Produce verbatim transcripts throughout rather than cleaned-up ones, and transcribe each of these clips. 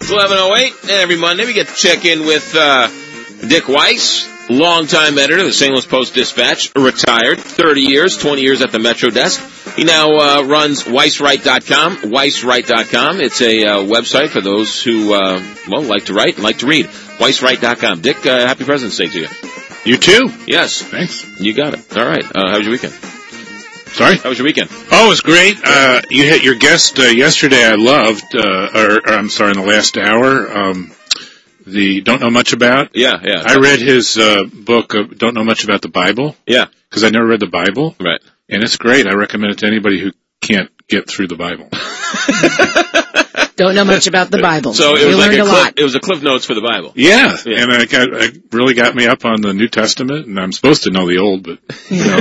It's eleven oh eight, and every Monday we get to check in with uh, Dick Weiss, longtime editor of the Saint Louis Post-Dispatch, retired, thirty years, twenty years at the Metro desk. He now uh, runs Weiss Write dot com, Weiss Write dot com. It's a uh, website for those who, uh, well, like to write and like to read. Weiss Write dot com. Dick, uh, happy President's Day to you. You too. Yes. Thanks. You got it. All right. Uh, how was your weekend? Sorry? How was your weekend? Oh, it was great. Uh, you hit your guest uh, yesterday I loved, uh, or, or I'm sorry, in the last hour, um, the Don't Know Much About. Yeah, yeah. I read his uh, book, of Don't Know Much About the Bible. Yeah. Because I never read the Bible. Right. And it's great. I recommend it to anybody who can't get through the Bible. Don't know much about the Bible. So it we was like learned a, a cliff, lot. it was a Cliff Notes for the Bible. Yeah, Yeah. and it, got, it really got me up on the New Testament, and I'm supposed to know the Old, but you know,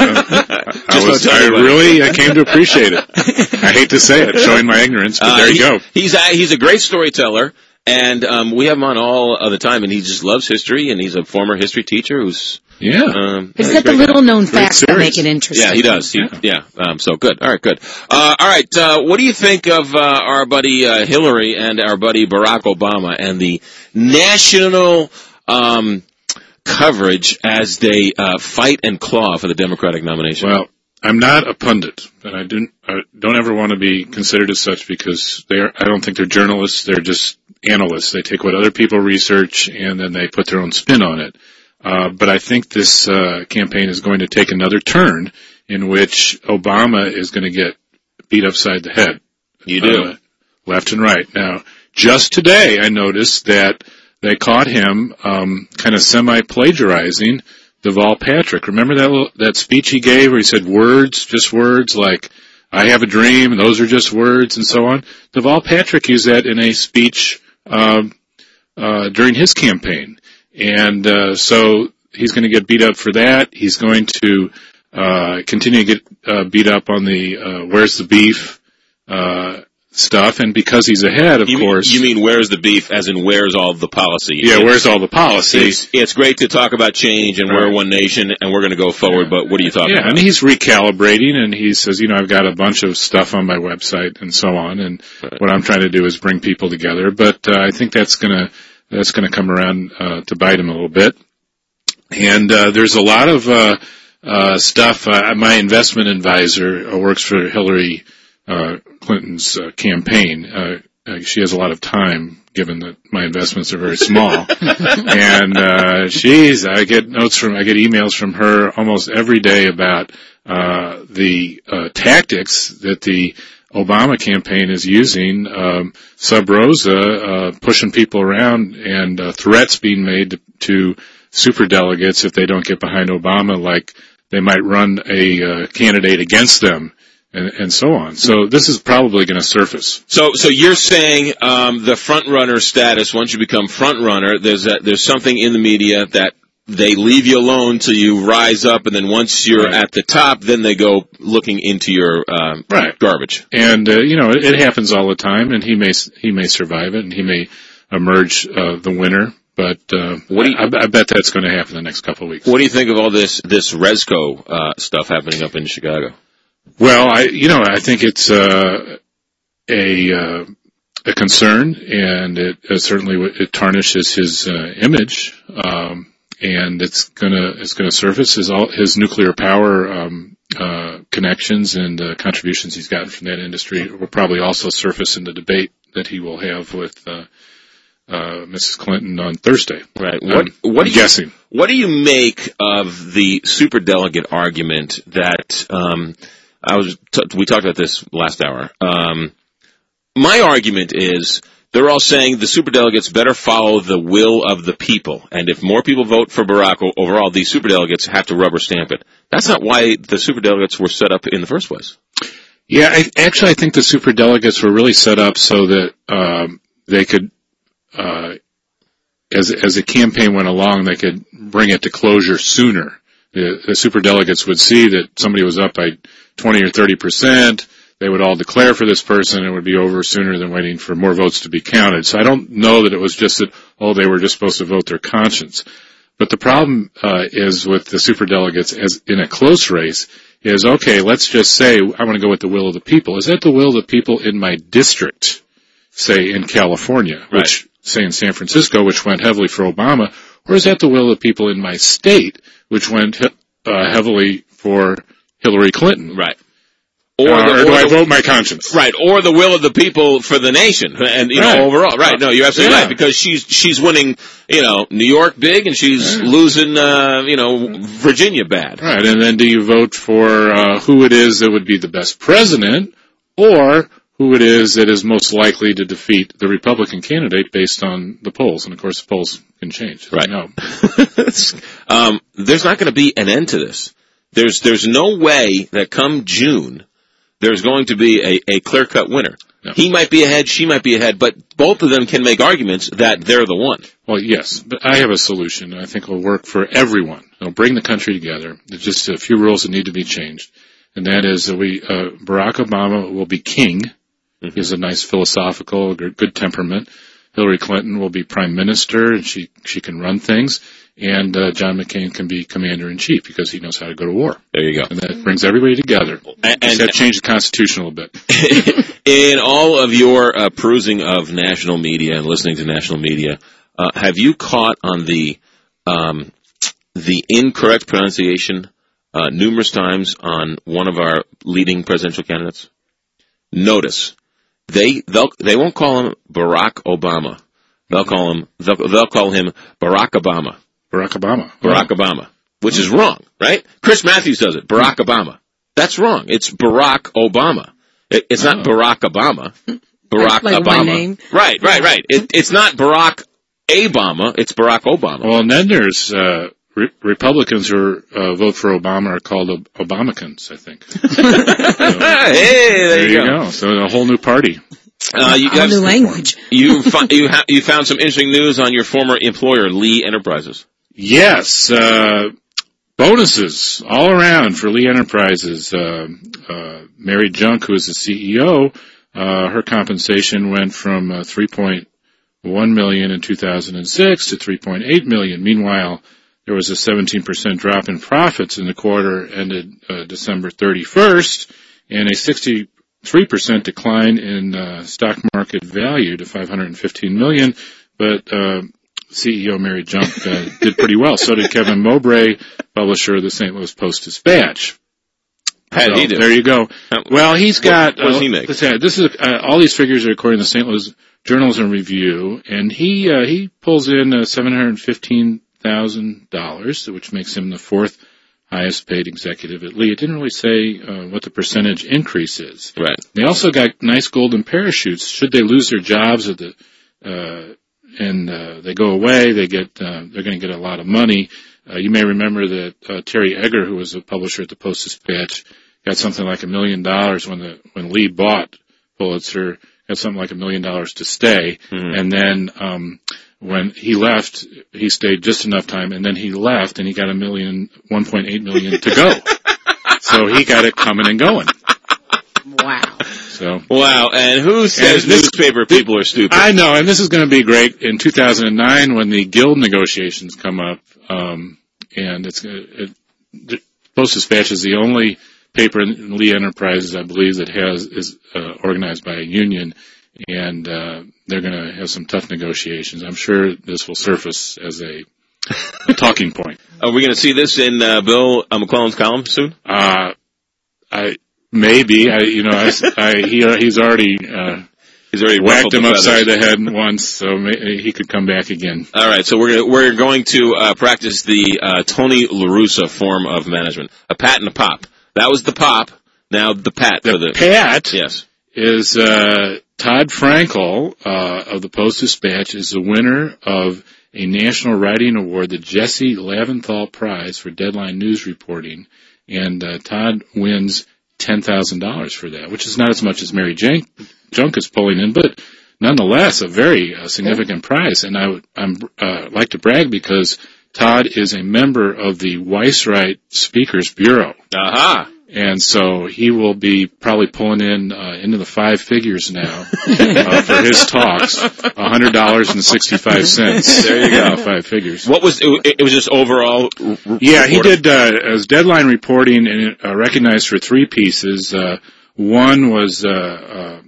I, I was, I really, I came to appreciate it. I hate to say it, showing my ignorance, but Uh, there you he- go. He's a, he's a great storyteller, and um, we have him on all of the time, and he just loves history, and he's a former history teacher who's... Yeah. Um, He's he's got a the great little guy. known Great facts that series. make it interesting. Yeah, he does. He, yeah. Um, so good. All right, good. Uh, all right. Uh, what do you think of uh, our buddy uh, Hillary and our buddy Barack Obama and the national um, coverage as they uh, fight and claw for the Democratic nomination? Well, I'm not a pundit, and I don't, I don't ever want to be considered as such because they're, I don't think they're journalists. They're just analysts. They take what other people research and then they put their own spin on it. Uh, but I think this uh, campaign is going to take another turn in which Obama is going to get beat upside the head. You do. Uh, left and right. Now, just today I noticed that they caught him um, kind of semi-plagiarizing Deval Patrick. Remember that little, that speech he gave where he said words, just words, like, I have a dream, and those are just words, and so on? Deval Patrick used that in a speech um, uh, during his campaign. And uh, so he's going to get beat up for that. He's going to uh, continue to get uh, beat up on the uh, where's the beef uh, stuff. And because he's ahead, of you course. Mean, you mean where's the beef as in where's all the policy? Yeah, it's, where's all the policy? It's, it's great to talk about change and Right. we're one nation and we're going to go forward, Yeah. but what are you talking Yeah, about? and he's recalibrating, and he says, you know, I've got a bunch of stuff on my website and so on, and Right. what I'm trying to do is bring people together. But uh, I think that's going to that's going to come around uh, to bite him a little bit. And uh, there's a lot of uh, uh, stuff. Uh, my investment advisor uh, works for Hillary uh, Clinton's uh, campaign. Uh, uh, she has a lot of time, given that my investments are very small. And uh, she's, I get notes from, I get emails from her almost every day about uh, the uh, tactics that the Obama campaign is using, um, sub rosa, uh, pushing people around, and uh, threats being made to, to superdelegates if they don't get behind Obama, like they might run a uh, candidate against them, and, and so on. So this is probably going to surface. So, so you're saying um, the front runner status. Once you become front runner, there's a, there's something in the media that they leave you alone till you rise up, and then once you're Right. at the top, then they go looking into your um, Right. garbage. And uh, you know, it, it happens all the time, and he may he may survive it, and he may emerge uh, the winner. But uh, What do you- I, I bet that's going to happen the next couple of weeks. What do you think of all this this Resco uh, stuff happening up in Chicago? Well, I you know I think it's uh, a uh, a concern, and it uh, certainly w- it tarnishes his uh, image, um, and it's gonna it's gonna surface his all his nuclear power um, uh, connections and uh, contributions he's gotten from that industry will probably also surface in the debate that he will have with uh, uh, Missus Clinton on Thursday. Right. Um, What what I'm do you, guessing. What do you make of the superdelegate argument that um, I was? T- we talked about this last hour. Um, my argument is they're all saying the superdelegates better follow the will of the people, and if more people vote for Barack o- overall, these superdelegates have to rubber stamp it. That's not why the superdelegates were set up in the first place. Yeah, I, actually, I think the superdelegates were really set up so that um, they could. Uh, as as the campaign went along, they could bring it to closure sooner. The, the superdelegates would see that somebody was up by twenty or thirty percent. They would all declare for this person, and it would be over sooner than waiting for more votes to be counted. So I don't know that it was just that, oh, they were just supposed to vote their conscience. But the problem uh, is with the superdelegates as in a close race is, okay, let's just say I want to go with the will of the people. Is that the will of the people in my district? say, in California, Right. which, say, in San Francisco, which went heavily for Obama, or is that the will of the people in my state, which went uh, heavily for Hillary Clinton? Right. Or, Uh, the, or do or I the- vote my conscience? Right, or the will of the people for the nation, and you Right. know overall. Right, no, you're absolutely Yeah. right, because she's she's winning, you know, New York big, and she's losing, uh, you know, Virginia bad. Right, and then do you vote for uh, who it is that would be the best president, or who it is that is most likely to defeat the Republican candidate based on the polls? And of course, the polls can change. as Right. we know. um, there's not going to be an end to this. There's there's no way that come June there's going to be a, a clear-cut winner. No. He might be ahead, she might be ahead, but both of them can make arguments that they're the one. Well, yes, but I have a solution, and I think it will work for everyone. It'll bring the country together. There's just a few rules that need to be changed, and that is that we uh, Barack Obama will be king. Mm-hmm. He has a nice philosophical, good temperament. Hillary Clinton will be prime minister, and she she can run things. And uh, John McCain can be commander-in-chief because he knows how to go to war. There you go. And that brings everybody together. And, Just and have to change the Constitution a little bit. in all of your uh, perusing of national media and listening to national media, uh, have you caught on the um, the incorrect pronunciation uh, numerous times on one of our leading presidential candidates? Notice they they'll, they won't call him Barack Obama. They'll call him they'll, they'll call him Barack Obama. Barack Obama. Barack Obama, which is wrong, right? Chris Matthews does it. Barack Obama. That's wrong. It's Barack Obama. It, it's not Oh. Barack Obama. Barack Like my Obama. name. Right, right, right. It, it's not Barack Obama. It's Barack Obama. Well, and then there's uh, re- Republicans who uh, vote for Obama are called Ob- Obamacans, I think. So, hey, there, you go. So a whole new party. Uh, you All guys, new language. you, fi- you, ha- you found some interesting news on your former employer, Lee Enterprises. Yes, uh, bonuses all around for Lee Enterprises. Uh, uh, Mary Junk, who is the C E O, uh, her compensation went from uh, three point one million dollars in two thousand six to three point eight million dollars. Meanwhile, there was a seventeen percent drop in profits in the quarter ended uh, December thirty-first, and a sixty-three percent decline in uh, stock market value to five hundred fifteen million dollars. But uh, C E O Mary Junk uh, did pretty well. So did Kevin Mowbray, publisher of the Saint Louis Post-Dispatch. How did So, he do? there you go. Well, he's got. What does uh, he make? This, this is uh, all these figures are according to the Saint Louis Journalism Review, and he uh, he pulls in uh, seven hundred fifteen thousand dollars, which makes him the fourth highest paid executive at Lee. It didn't really say uh, what the percentage increase is. Right. They also got nice golden parachutes. Should they lose their jobs at the uh, and uh, they go away, they get uh, they're going to get a lot of money. Uh, you may remember that uh, Terry Egger, who was a publisher at the Post-Dispatch, got something like a million dollars when the when Lee bought Pulitzer. Got something like a million dollars to stay, Mm-hmm. and then um, when he left, he stayed just enough time, and then he left, and he got a million, one point eight million to go. So he got it coming and going. Wow. So. Wow, and who says And this- newspaper people are stupid? I know, and this is going to be great in two thousand nine when the guild negotiations come up, um, and it's it, it, Post-Dispatch is the only paper in Lee Enterprises, I believe, that has is uh, organized by a union, and uh, they're going to have some tough negotiations. I'm sure this will surface as a, a talking point. Are we going to see this in uh, Bill uh, McClellan's column soon? Uh, I maybe I you know I, I he he's already. Uh, He's already Whacked ruffled him the upside feathers. the head once, so may, he could come back again. All right, so we're gonna, we're going to uh, practice the uh, Tony La Russa form of management: a pat and a pop. That was the pop. Now the pat The for the Pat yes. is uh, Todd Frankel uh, of the Post-Dispatch is the winner of a National Writing Award, the Jesse Leventhal Prize for Deadline News Reporting, and uh, Todd wins ten thousand dollars for that, which is not as much as Mary Junk, Junk is pulling in, but nonetheless a very uh, significant prize. And I would I'm, uh, like to brag because Todd is a member of the Weisswright Speakers Bureau. Aha. And so he will be probably pulling in uh, into the five figures now uh, for his talks, one hundred dollars and sixty-five cents. There you go. Five figures. What was it? It was just overall. r- r- Yeah, he reporting? did uh, as deadline reporting and uh, recognized for three pieces. Uh, one was uh, uh,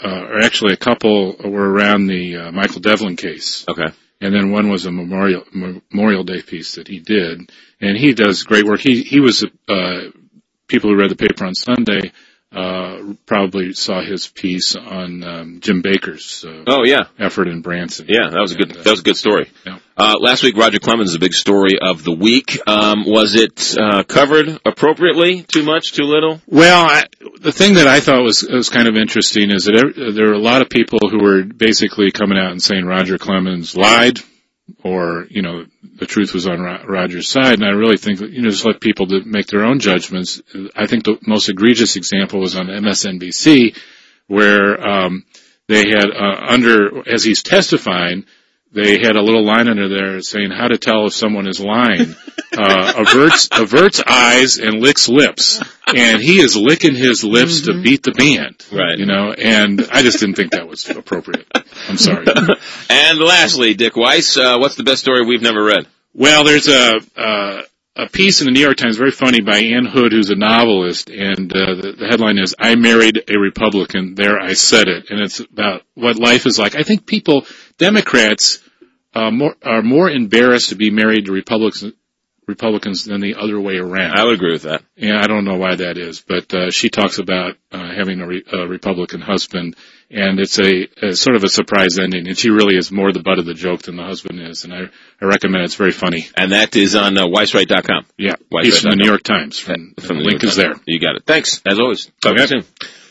uh, or actually a couple were around the uh, Michael Devlin case. Okay. And then one was a Memorial Memorial Day piece that he did, and he does great work. He he was uh, people who read the paper on Sunday uh, probably saw his piece on um, Jim Baker's uh, oh yeah effort in Branson. Yeah, that was a good and, uh, that was a good story. Yeah. Uh, last week, Roger Clemens, the big story of the week. Um, was it uh, covered appropriately? Too much? Too little? Well, I, the thing that I thought was was kind of interesting is that every, there were a lot of people who were basically coming out and saying Roger Clemens lied, or you know the truth was on Ro- Roger's side. And I really think that, you know, just let people to make their own judgments. I think the most egregious example was on M S N B C, where um, they had uh, under as he's testifying. They had a little line under there saying how to tell if someone is lying. Uh, averts, averts eyes and licks lips. And he is licking his lips mm-hmm. to beat the band. Right. You know, and I just didn't think that was appropriate. I'm sorry. And lastly, Dick Weiss, uh, what's the best story we've never read? Well, there's a, uh, a piece in the New York Times, very funny, by Ann Hood, who's a novelist, and uh, the, the headline is, I Married a Republican, There I Said It. And it's about what life is like. I think people, Democrats, uh, more, are more embarrassed to be married to Republicans, Republicans than the other way around. I would agree with that. And I don't know why that is, but uh, she talks about uh, having a, re- a Republican husband, and it's a, a sort of a surprise ending, and she really is more the butt of the joke than the husband is, and I, I recommend it. It's very funny. And that is on uh, Weisswright dot com. Yeah, piece from the New York Times. From, from the the link New York is there. You got it. Thanks, as always. Talk Okay. to you soon.